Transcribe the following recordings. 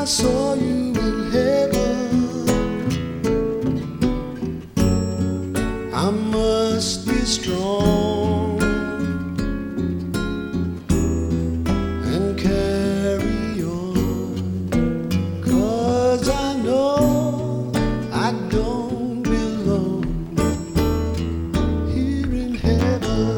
saw you in heaven, I must be strong and carry on, 'cause I know I don't belong here in heaven.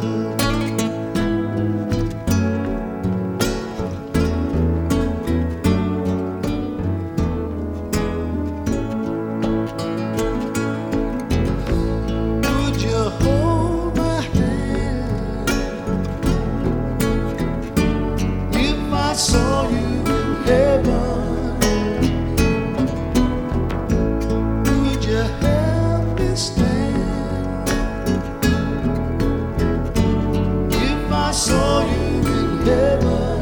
Saw you in heaven, would you help me stand? If I saw you in heaven,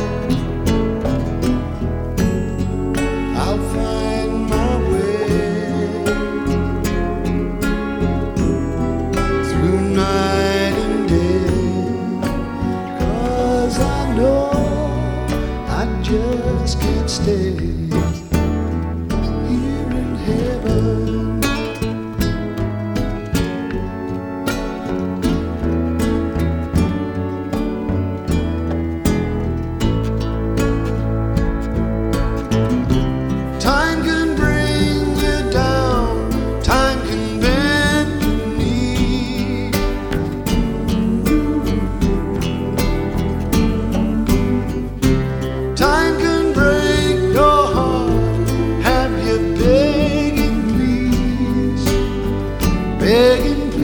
I'll find my way through night and day, 'cause I know I just can't stay here in heaven. Time can bring you down, time can bend your knee. Time can break your heart, have you begging please, begging please.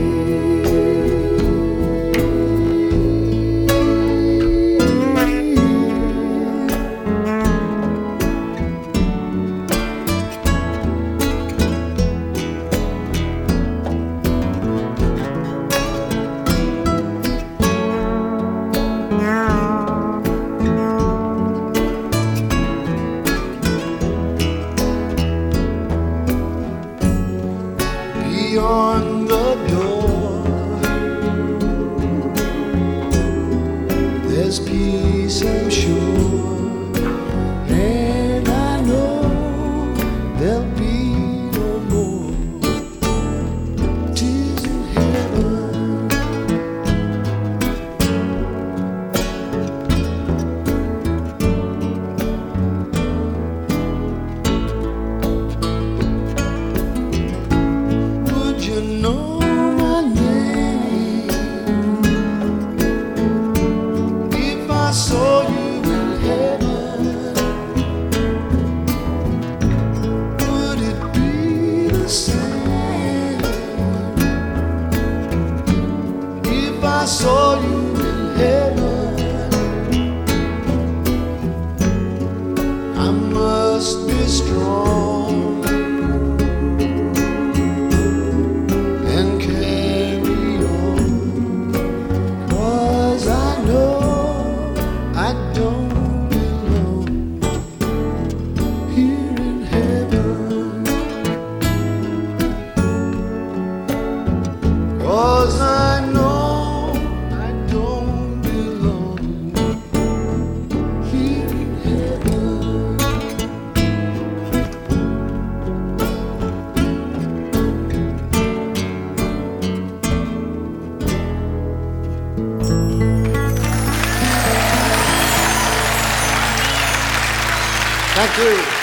Beyond the door, there's peace, I'm sure, and I know there'll be no more tears in heaven. You know my name if I saw you in heaven, would it be the same if I saw you in heaven? I must be strong and carry on, 'cause I know I don't belong here in heaven, 'cause I know I don't belong here in heaven. Thank you.